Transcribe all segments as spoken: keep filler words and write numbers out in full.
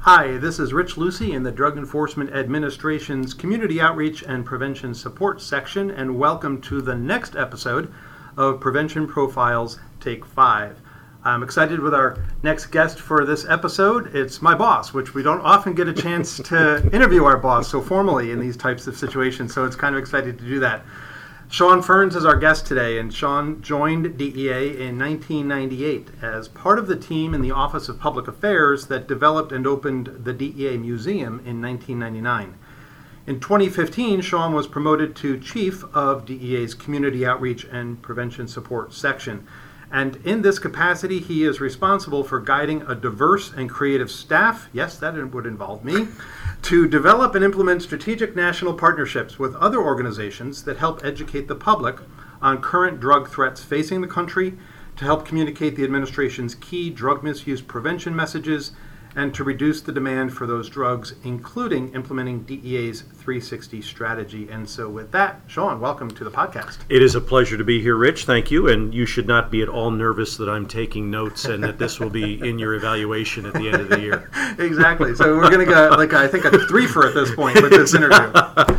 Hi, this is Rich Lucy in the Drug Enforcement Administration's Community Outreach and Prevention Support section, and welcome to the next episode of Prevention Profiles Take five. I'm excited with our next guest for this episode. It's my boss, which we don't often get a chance to interview our boss so formally in these types of situations, so it's kind of exciting to do that. Sean Ferns is our guest today, and Sean joined D E A in nineteen ninety-eight as part of the team in the Office of Public Affairs that developed and opened the D E A Museum in nineteen ninety-nine. In twenty fifteen, Sean was promoted to Chief of D E A's Community Outreach and Prevention Support section. And in this capacity, he is responsible for guiding a diverse and creative staff, yes, that would involve me, to develop and implement strategic national partnerships with other organizations that help educate the public on current drug threats facing the country, to help communicate the administration's key drug misuse prevention messages, and to reduce the demand for those drugs, including implementing D E A's three sixty strategy. And so with that, Sean, welcome to the podcast. It is a pleasure to be here, Rich. Thank you. And you should not be at all nervous that I'm taking notes and that this will be in your evaluation at the end of the year. Exactly. So we're going to go, like, I think a three-fer at this point with this interview.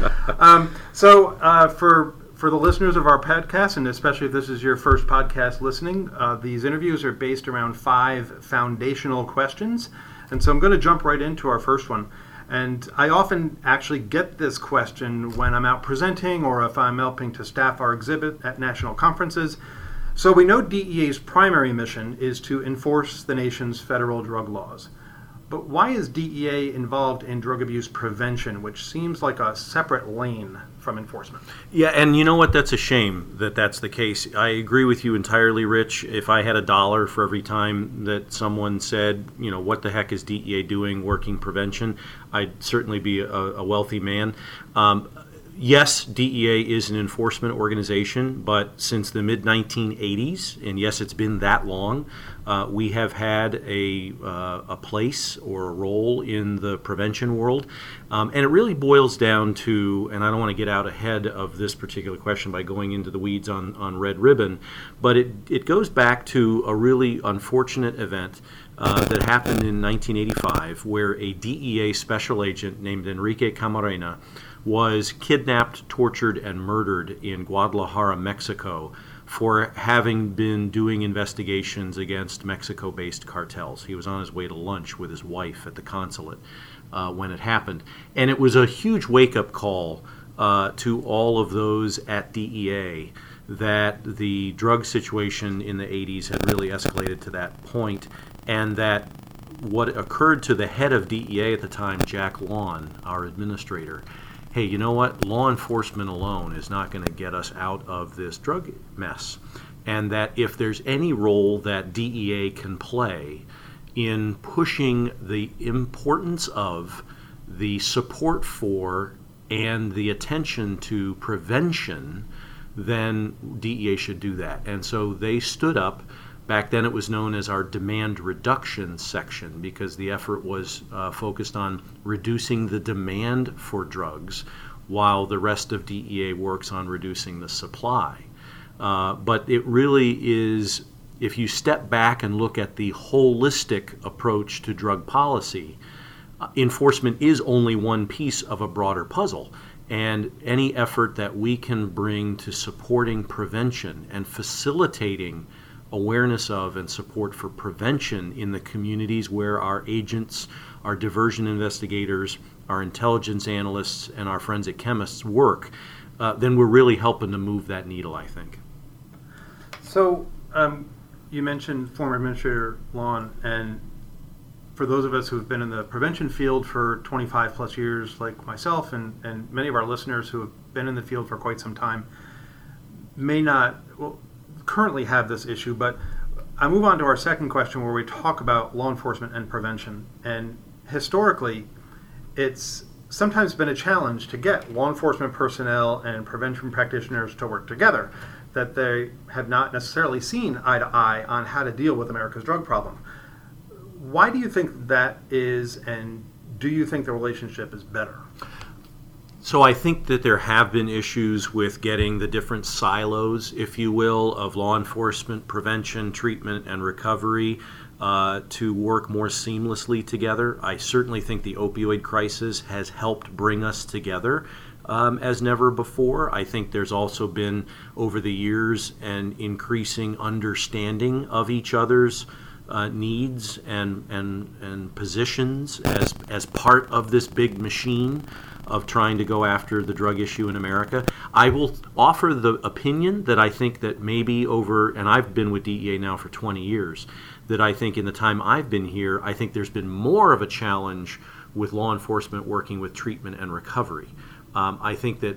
Um, so uh, for... For the listeners of our podcast, and especially if this is your first podcast listening, uh, these interviews are based around five foundational questions. And so I'm going to jump right into our first one. And I often actually get this question when I'm out presenting or if I'm helping to staff our exhibit at national conferences. So we know D E A's primary mission is to enforce the nation's federal drug laws. But why is D E A involved in drug abuse prevention, which seems like a separate lane from enforcement? Yeah, and you know what? That's a shame that that's the case. I agree with you entirely, Rich. If I had a dollar for every time that someone said, you know, what the heck is D E A doing working prevention, I'd certainly be a, a wealthy man. Um, Yes, D E A is an enforcement organization, but since the mid nineteen eighties, and yes, it's been that long, uh, we have had a uh, a place or a role in the prevention world. Um, and it really boils down to, and I don't want to get out ahead of this particular question by going into the weeds on, on Red Ribbon, but it, it goes back to a really unfortunate event uh, that happened in nineteen eighty-five, where a D E A special agent named Enrique Camarena was kidnapped, tortured, and murdered in Guadalajara, Mexico, for having been doing investigations against Mexico-based cartels. He was on his way to lunch with his wife at the consulate uh, when it happened. And it was a huge wake-up call uh, to all of those at D E A that the drug situation in the eighties had really escalated to that point, and that what occurred to the head of D E A at the time, Jack Lawn, our administrator, hey, you know what? Law enforcement alone is not going to get us out of this drug mess. And that if there's any role that D E A can play in pushing the importance of, the support for, and the attention to prevention, then D E A should do that. And so they stood up. Back then it was known as our demand reduction section, because the effort was uh, focused on reducing the demand for drugs while the rest of D E A works on reducing the supply. Uh, but it really is, if you step back and look at the holistic approach to drug policy, uh, enforcement is only one piece of a broader puzzle. And any effort that we can bring to supporting prevention and facilitating awareness of and support for prevention in the communities where our agents, our diversion investigators, our intelligence analysts, and our forensic chemists work, uh, then we're really helping to move that needle, I think. So um, you mentioned former Administrator Lawn, and for those of us who have been in the prevention field for twenty-five plus years, like myself and, and many of our listeners who have been in the field for quite some time, may not, well, currently have this issue, but I move on to our second question where we talk about law enforcement and prevention. And historically, it's sometimes been a challenge to get law enforcement personnel and prevention practitioners to work together, that they have not necessarily seen eye to eye on how to deal with America's drug problem. Why do you think that is, and do you think the relationship is better? So I think that there have been issues with getting the different silos, if you will, of law enforcement, prevention, treatment, and recovery uh, to work more seamlessly together. I certainly think the opioid crisis has helped bring us together um, as never before. I think there's also been, over the years, an increasing understanding of each other's uh, needs and, and, and positions as, as part of this big machine of trying to go after the drug issue in America. I will offer the opinion that I think that maybe over, and I've been with D E A now for twenty years, that I think in the time I've been here, I think there's been more of a challenge with law enforcement working with treatment and recovery. Um, I think that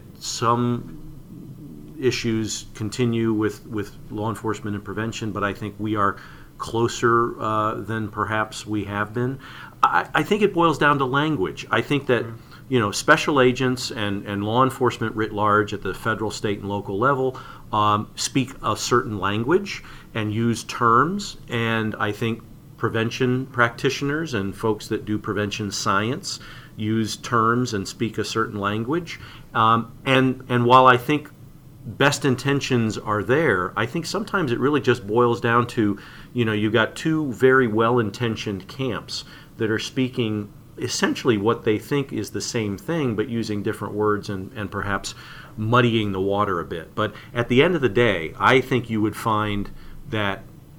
some issues continue with, with law enforcement and prevention, but I think we are closer uh, than perhaps we have been. I, I think it boils down to language. I think that mm-hmm. you know, special agents and, and law enforcement writ large at the federal, state, and local level um, speak a certain language and use terms, and I think prevention practitioners and folks that do prevention science use terms and speak a certain language. Um, and and while I think best intentions are there, I think sometimes it really just boils down to, you know, you got two very well-intentioned camps that are speaking essentially what they think is the same thing, but using different words and, and perhaps muddying the water a bit. But at the end of the day, I think you would find that,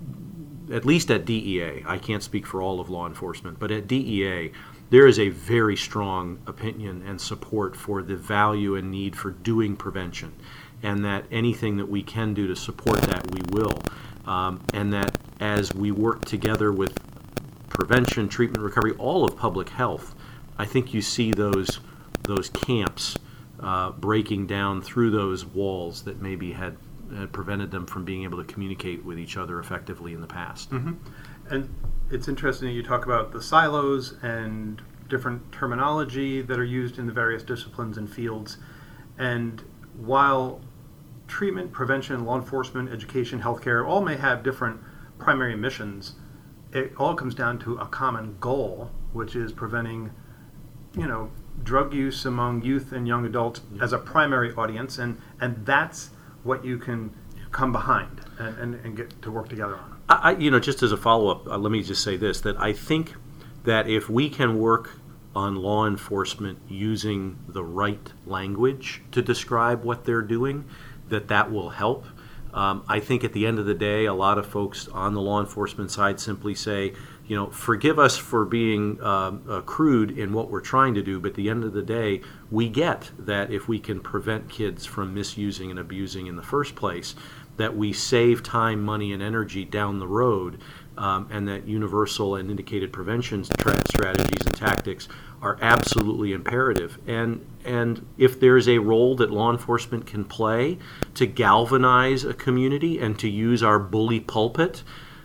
at least at D E A, I can't speak for all of law enforcement, but at D E A, there is a very strong opinion and support for the value and need for doing prevention, and that anything that we can do to support that, we will. Um, and that as we work together with prevention, treatment, recovery, all of public health, I think you see those those camps uh, breaking down through those walls that maybe had, had prevented them from being able to communicate with each other effectively in the past. Mm-hmm. And it's interesting that you talk about the silos and different terminology that are used in the various disciplines and fields. And while treatment, prevention, law enforcement, education, healthcare all may have different primary missions, it all comes down to a common goal, which is preventing, you know, drug use among youth and young adults as a primary audience, and, and that's what you can come behind and, and, and get to work together on. I, you know, just as a follow-up, uh, let me just say this, that I think that if we can work on law enforcement using the right language to describe what they're doing, that that will help. Um, I think at the end of the day, a lot of folks on the law enforcement side simply say, you know, forgive us for being um, uh, crude in what we're trying to do, but at the end of the day, we get that if we can prevent kids from misusing and abusing in the first place, that we save time, money, and energy down the road, um, and that universal and indicated prevention tra- strategies and tactics are absolutely imperative. And and if there's a role that law enforcement can play to galvanize a community and to use our bully pulpit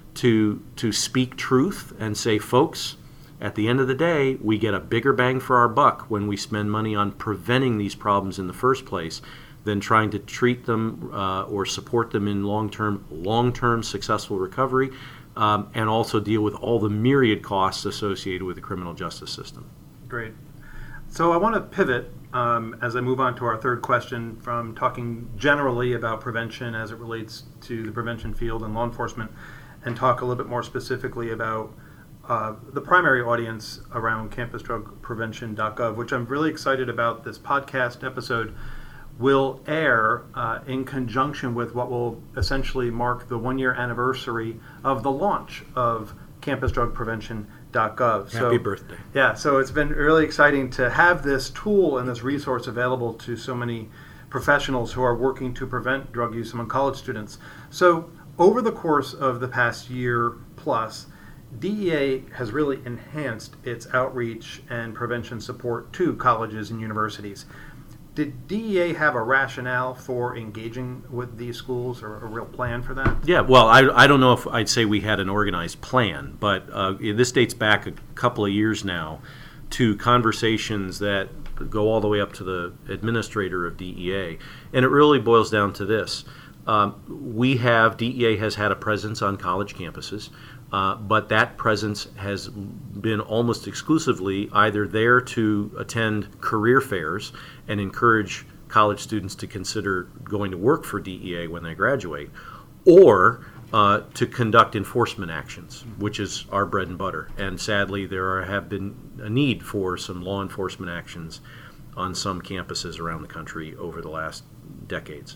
to to speak truth and say, folks, at the end of the day, we get a bigger bang for our buck when we spend money on preventing these problems in the first place than trying to treat them uh, or support them in long-term, long-term successful recovery, um, and also deal with all the myriad costs associated with the criminal justice system. Great. So I want to pivot um, as I move on to our third question from talking generally about prevention as it relates to the prevention field and law enforcement, and talk a little bit more specifically about uh, the primary audience around campus drug prevention dot gov, which I'm really excited about. This podcast episode will air uh, in conjunction with what will essentially mark the one-year anniversary of the launch of campus drug prevention dot gov. Happy so, birthday. Yeah, so it's been really exciting to have this tool and this resource available to so many professionals who are working to prevent drug use among college students. So over the course of the past year plus, D E A has really enhanced its outreach and prevention support to colleges and universities. Did D E A have a rationale for engaging with these schools, or a real plan for that? Yeah, well, I, I don't know if I'd say we had an organized plan, but uh, this dates back a couple of years now to conversations that go all the way up to the administrator of D E A. And it really boils down to this. Um, we have, D E A has had a presence on college campuses, uh, but that presence has been almost exclusively either there to attend career fairs and encourage college students to consider going to work for D E A when they graduate, or uh, to conduct enforcement actions, which is our bread and butter. And sadly, there are, have been a need for some law enforcement actions on some campuses around the country over the last decades.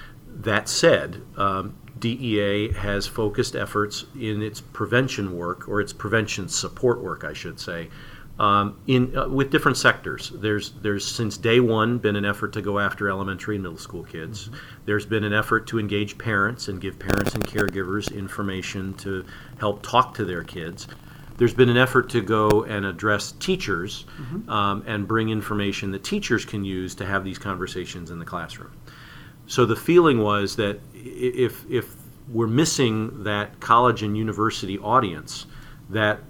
That said, um, D E A has focused efforts in its prevention work, or its prevention support work, I should say, um, in uh, with different sectors. There's there's since day one been an effort to go after elementary and middle school kids. Mm-hmm. There's been an effort to engage parents and give parents and caregivers information to help talk to their kids. There's been an effort to go and address teachers mm-hmm. um, and bring information that teachers can use to have these conversations in the classroom. So the feeling was that if if we're missing that college and university audience, that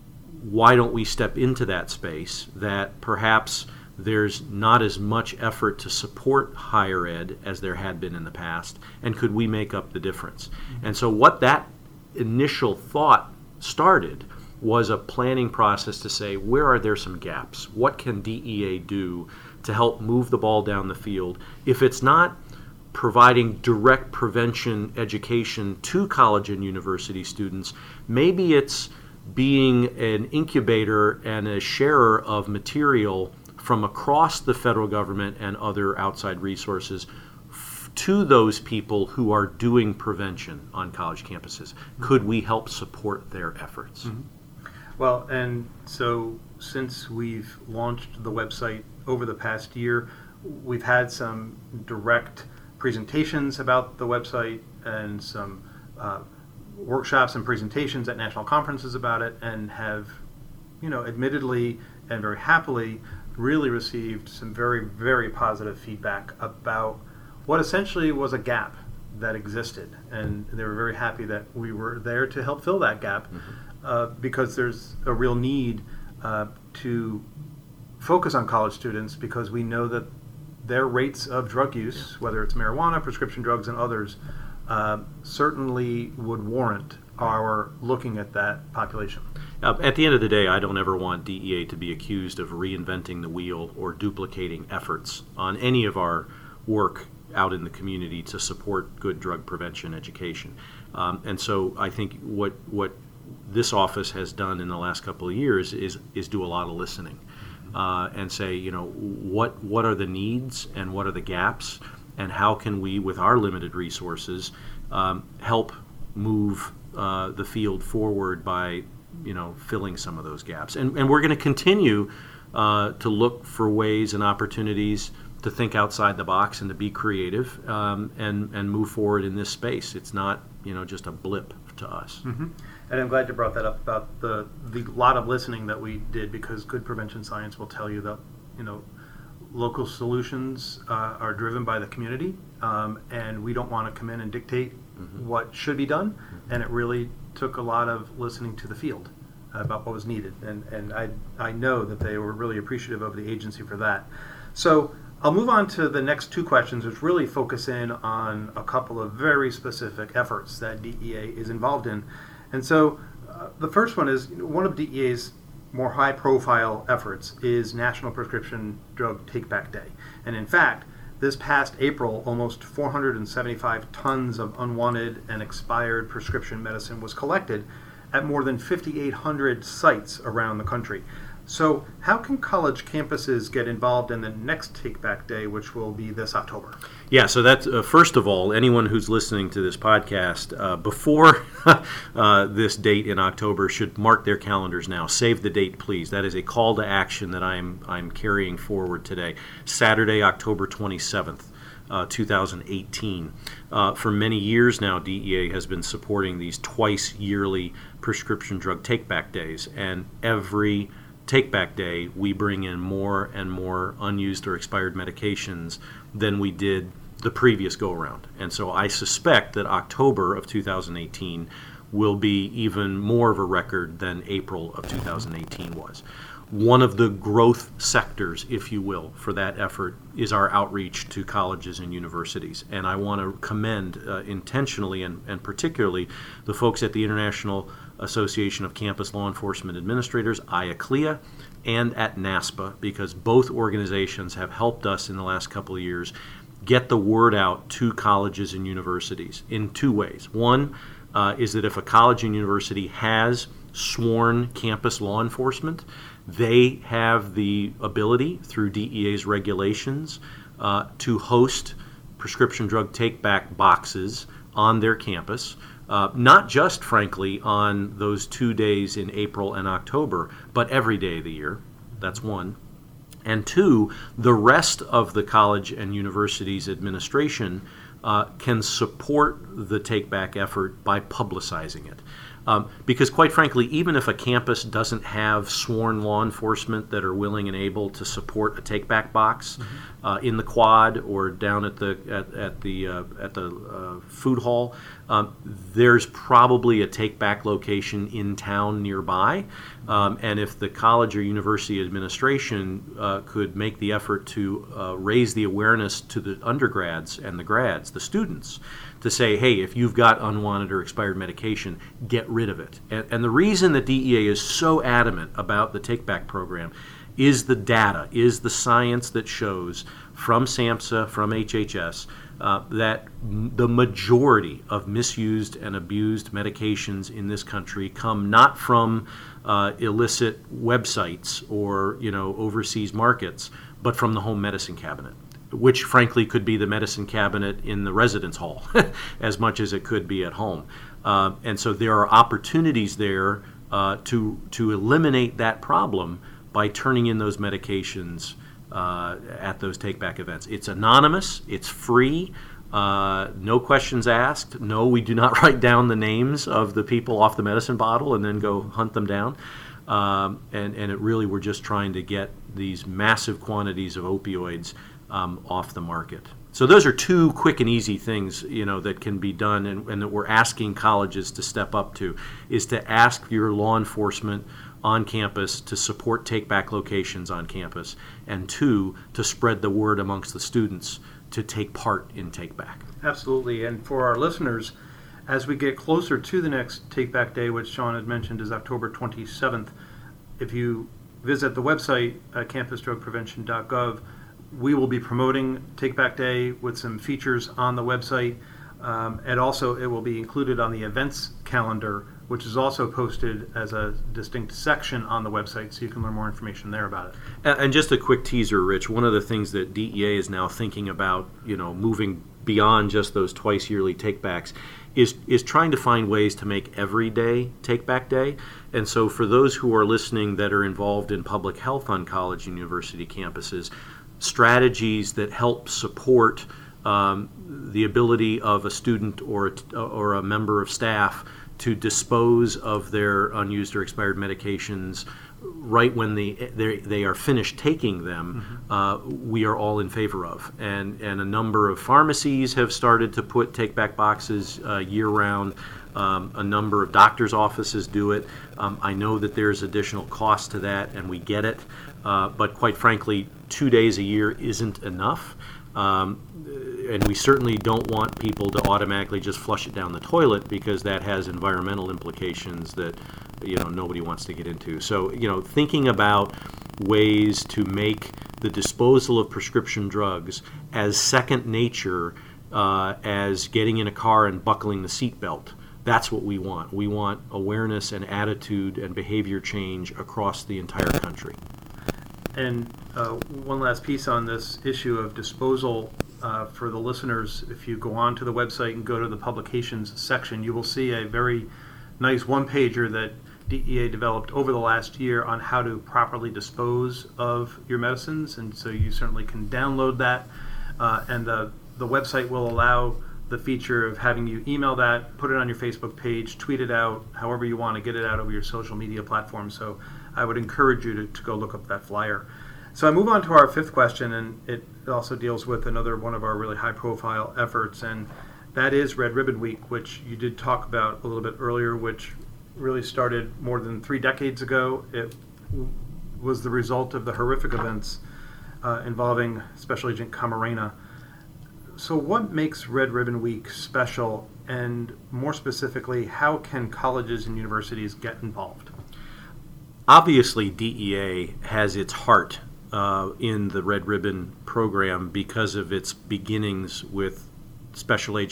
why don't we step into that space, that perhaps there's not as much effort to support higher ed as there had been in the past, and could we make up the difference? Mm-hmm. And so what that initial thought started was a planning process to say, where are there some gaps? What can D E A do to help move the ball down the field? If it's not providing direct prevention education to college and university students, maybe it's being an incubator and a sharer of material from across the federal government and other outside resources f- to those people who are doing prevention on college campuses. Mm-hmm. Could we help support their efforts? Mm-hmm. Well, and so since we've launched the website over the past year, we've had some direct presentations about the website and some uh, workshops and presentations at national conferences about it, and have, you know, admittedly and very happily really received some very, very positive feedback about what essentially was a gap that existed. And they were very happy that we were there to help fill that gap, mm-hmm. uh, because there's a real need uh, to focus on college students, because we know that their rates of drug use, whether it's marijuana, prescription drugs, and others, uh, certainly would warrant our looking at that population. Uh, at the end of the day, I don't ever want D E A to be accused of reinventing the wheel or duplicating efforts on any of our work out in the community to support good drug prevention education. Um, and so I think what what this office has done in the last couple of years is is do a lot of listening. Uh, and say, you know, what what are the needs and what are the gaps, and how can we, with our limited resources, um, help move uh, the field forward by, you know, filling some of those gaps. And and we're going to continue uh, to look for ways and opportunities to think outside the box and to be creative, um, and and move forward in this space. It's not, you know, just a blip to us. Mm-hmm. And I'm glad you brought that up about the the lot of listening that we did, because good prevention science will tell you that, you know, local solutions uh, are driven by the community, um, and we don't want to come in and dictate mm-hmm. what should be done. Mm-hmm. And it really took a lot of listening to the field about what was needed, and and I I know that they were really appreciative of the agency for that. So I'll move on to the next two questions, which really focus in on a couple of very specific efforts that D E A is involved in. And so uh, the first one is, you know, one of D E A's more high-profile efforts is National Prescription Drug Take-Back Day. And in fact, this past April, almost four hundred seventy-five tons of unwanted and expired prescription medicine was collected at more than fifty-eight hundred sites around the country. So how can college campuses get involved in the next Take-Back Day, which will be this October? Yeah, so that's, uh, first of all, anyone who's listening to this podcast, uh, before uh, this date in October should mark their calendars now. Save the date, please. That is a call to action that I'm I'm carrying forward today. Saturday, October twenty-seventh. Uh, two thousand eighteen. Uh, for many years now, D E A has been supporting these twice yearly prescription drug take-back days, and every take-back day we bring in more and more unused or expired medications than we did the previous go-around. And so I suspect that October of two thousand eighteen will be even more of a record than April of two thousand eighteen was. One of the growth sectors, if you will, for that effort is our outreach to colleges and universities. And I want to commend uh, intentionally and, and particularly the folks at the International Association of Campus Law Enforcement Administrators, I A C L E A, and at NASPA, because both organizations have helped us in the last couple of years get the word out to colleges and universities in two ways. One, uh, is that if a college and university has sworn campus law enforcement, they have the ability through D E A's regulations uh, to host prescription drug take-back boxes on their campus, uh, not just, frankly, on those two days in April and October, but every day of the year. That's one. And two, the rest of the college and university's administration uh, can support the take-back effort by publicizing it. Um, because quite frankly, even if a campus doesn't have sworn law enforcement that are willing and able to support a take-back box mm-hmm. uh, in the quad or down at the at, at the uh, at the uh, food hall, um, there's probably a take-back location in town nearby. Um, and if the college or university administration uh, could make the effort to uh, raise the awareness to the undergrads and the grads, the students, to say, hey, if you've got unwanted or expired medication, get rid of it. And, and the reason that D E A is so adamant about the take-back program is the data, is the science that shows from SAMHSA, from H H S, uh, that m- the majority of misused and abused medications in this country come not from uh, illicit websites or, you know, overseas markets, but from the home medicine cabinet, which frankly could be the medicine cabinet in the residence hall as much as it could be at home. Uh, and so there are opportunities there uh, to to eliminate that problem by turning in those medications uh, at those take-back events. It's anonymous, it's free, uh, no questions asked. No, we do not write down the names of the people off the medicine bottle and then go hunt them down. Um, and, and it really, we're just trying to get these massive quantities of opioids Um, off the market. So those are two quick and easy things, you know, that can be done, and, and that we're asking colleges to step up to, is to ask your law enforcement on campus to support take-back locations on campus, and two, to spread the word amongst the students to take part in take-back. Absolutely, and for our listeners, as we get closer to the next take-back day, which Sean had mentioned is October twenty-seventh, if you visit the website at campus drug prevention dot gov, we will be promoting Take Back Day with some features on the website, um, and also it will be included on the events calendar, which is also posted as a distinct section on the website, so you can learn more information there about it. And just a quick teaser, Rich, one of the things that D E A is now thinking about, you know, moving beyond just those twice yearly take-backs, is is trying to find ways to make every day Take-Back Day. And so for those who are listening that are involved in public health on college and university campuses, strategies that help support um, the ability of a student or a, or a member of staff to dispose of their unused or expired medications right when the, they are finished taking them, mm-hmm. uh, we are all in favor of. And, and a number of pharmacies have started to put take-back boxes uh, year-round. Um, a number of doctors' offices do it. Um, I know that there's additional cost to that, and we get it. Uh, but quite frankly, two days a year isn't enough. Um, and we certainly don't want people to automatically just flush it down the toilet, because that has environmental implications that, you know, nobody wants to get into. So, you know, thinking about ways to make the disposal of prescription drugs as second nature uh, as getting in a car and buckling the seatbelt. That's what we want. We want awareness and attitude and behavior change across the entire country. And uh, one last piece on this issue of disposal uh, for the listeners. If you go on to the website and go to the publications section, you will see a very nice one-pager that D E A developed over the last year on how to properly dispose of your medicines. And so you certainly can download that. Uh, and the, the website will allow the feature of having you email that, put it on your Facebook page, tweet it out, however you want to get it out over your social media platform. So I would encourage you to, to go look up that flyer. So I move on to our fifth question, and it also deals with another one of our really high-profile efforts, and that is Red Ribbon Week, which you did talk about a little bit earlier, which really started more than three decades ago. It was the result of the horrific events uh, involving Special Agent Camarena. So what makes Red Ribbon Week special, and more specifically, how can colleges and universities get involved? Obviously, D E A has its heart uh, in the Red Ribbon program because of its beginnings with Special Agent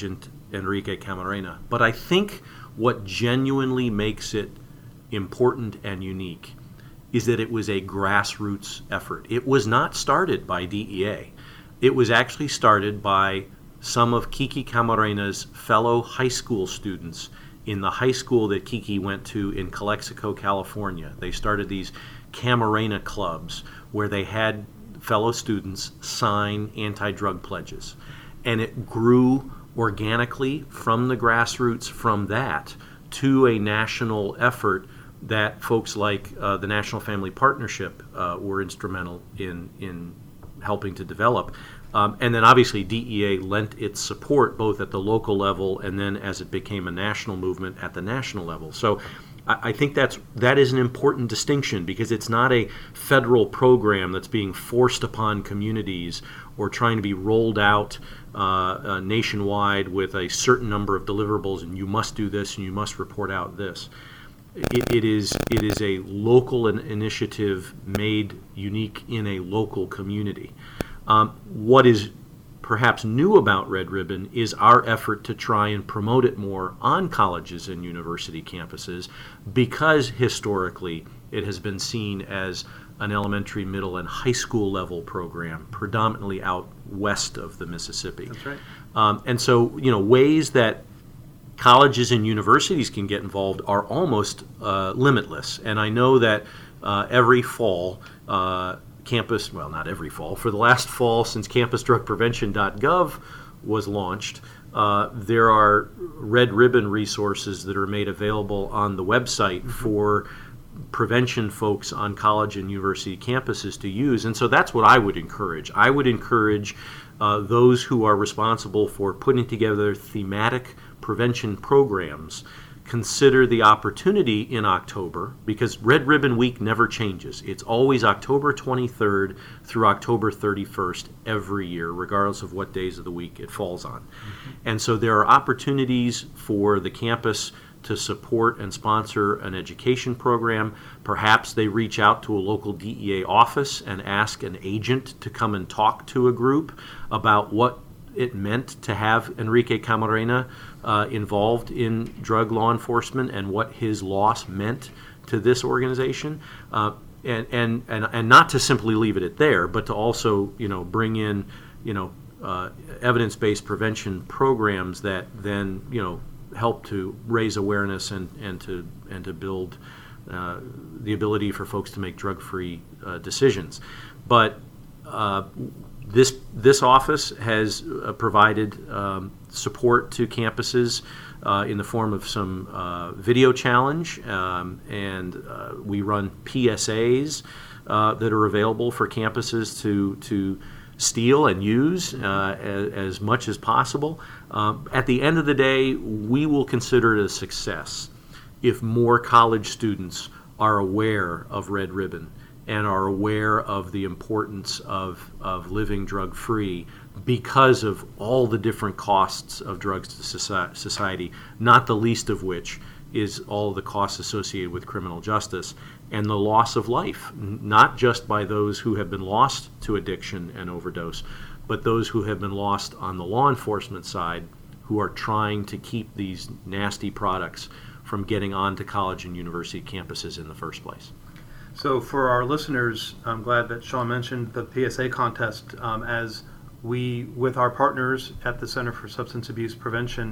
Enrique Camarena. But I think what genuinely makes it important and unique is that it was a grassroots effort. It was not started by D E A. It was actually started by some of Kiki Camarena's fellow high school students in the high school that Kiki went to in Calexico, California. They started these Camarena clubs where they had fellow students sign anti-drug pledges. And it grew organically from the grassroots from that to a national effort that folks like uh, the National Family Partnership uh, were instrumental in, in helping to develop. Um, and then obviously D E A lent its support both at the local level and then as it became a national movement at the national level. So I, I think that's that is an important distinction because it's not a federal program that's being forced upon communities or trying to be rolled out uh, uh, nationwide with a certain number of deliverables and you must do this and you must report out this. It, it is it is a local in- initiative made unique in a local community. Um, what is perhaps new about Red Ribbon is our effort to try and promote it more on colleges and university campuses because historically it has been seen as an elementary, middle, and high school level program, predominantly out west of the Mississippi. That's right. Um, and so, you know, ways that colleges and universities can get involved are almost uh, limitless. And I know that uh, every fall, uh, campus, well, not every fall, for the last fall since campus drug prevention dot gov was launched, uh, there are Red Ribbon resources that are made available on the website mm-hmm. for prevention folks on college and university campuses to use. And so that's what I would encourage. I would encourage uh, those who are responsible for putting together thematic prevention programs consider the opportunity in October, because Red Ribbon Week never changes. It's always October twenty-third through October thirty-first every year, regardless of what days of the week it falls on. Mm-hmm. And so there are opportunities for the campus to support and sponsor an education program. Perhaps they reach out to a local D E A office and ask an agent to come and talk to a group about what it meant to have Enrique Camarena uh, involved in drug law enforcement and what his loss meant to this organization, uh, and, and and and not to simply leave it at there, but to also you know bring in you know uh, evidence-based prevention programs that then you know help to raise awareness and and to and to build uh, the ability for folks to make drug-free uh, decisions, but. Uh, This this office has uh, provided um, support to campuses uh, in the form of some uh, video challenge, um, and uh, we run P S As uh, that are available for campuses to to steal and use uh, as, as much as possible. Um, at the end of the day, we will consider it a success if more college students are aware of Red Ribbon and are aware of the importance of, of living drug-free because of all the different costs of drugs to society, not the least of which is all the costs associated with criminal justice and the loss of life, not just by those who have been lost to addiction and overdose, but those who have been lost on the law enforcement side who are trying to keep these nasty products from getting onto college and university campuses in the first place. So for our listeners, I'm glad that Sean mentioned the P S A contest um, as we, with our partners at the Center for Substance Abuse Prevention,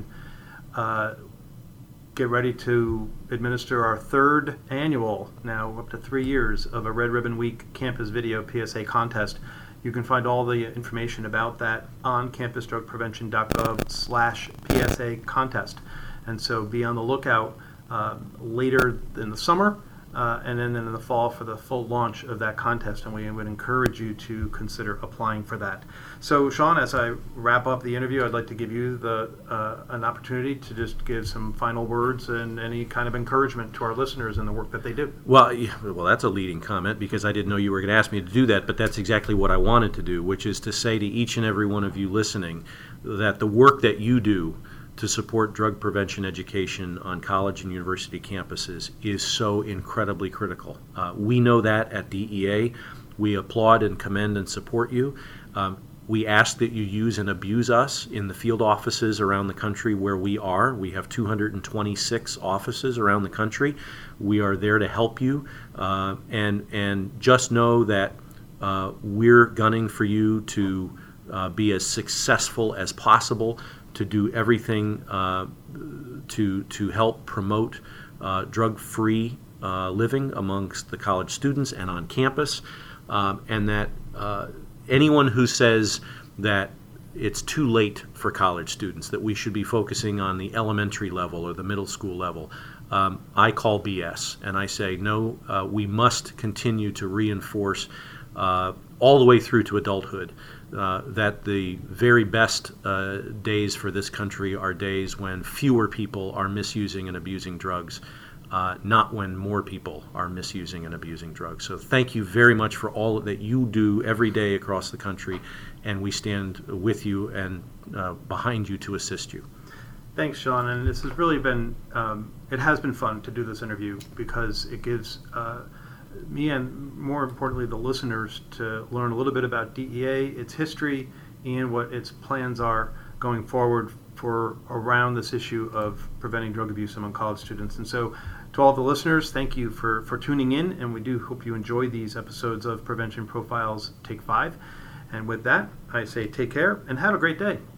uh, get ready to administer our third annual, now up to three years, of a Red Ribbon Week Campus Video P S A contest. You can find all the information about that on campus drug prevention dot gov slash P S A contest. And so be on the lookout uh, later in the summer. Uh, and then in the fall for the full launch of that contest, and we would encourage you to consider applying for that. So, Sean, as I wrap up the interview, I'd like to give you the uh, an opportunity to just give some final words and any kind of encouragement to our listeners in the work that they do. Well, well, that's a leading comment because I didn't know you were going to ask me to do that, but that's exactly what I wanted to do, which is to say to each and every one of you listening that the work that you do to support drug prevention education on college and university campuses is so incredibly critical. Uh, we know that at D E A. We applaud and commend and support you. Um, We ask that you use and abuse us in the field offices around the country where we are. We have two hundred twenty-six offices around the country. We are there to help you, uh, and and just know that uh, we're gunning for you to uh, be as successful as possible, to do everything uh, to to help promote uh, drug-free uh, living amongst the college students and on campus, um, and that uh, anyone who says that it's too late for college students, that we should be focusing on the elementary level or the middle school level, um, I call B S. And I say, no, uh, we must continue to reinforce uh, all the way through to adulthood uh, that the very best uh, days for this country are days when fewer people are misusing and abusing drugs. Uh, not when more people are misusing and abusing drugs. So thank you very much for all that you do every day across the country, and we stand with you and uh, behind you to assist you. Thanks, Sean. And this has really been, um, it has been fun to do this interview because it gives uh, me and more importantly the listeners to learn a little bit about D E A, its history, and what its plans are going forward for around this issue of preventing drug abuse among college students. And so to all the listeners, thank you for, for tuning in, and we do hope you enjoy these episodes of Prevention Profiles Take Five. And with that, I say take care and have a great day.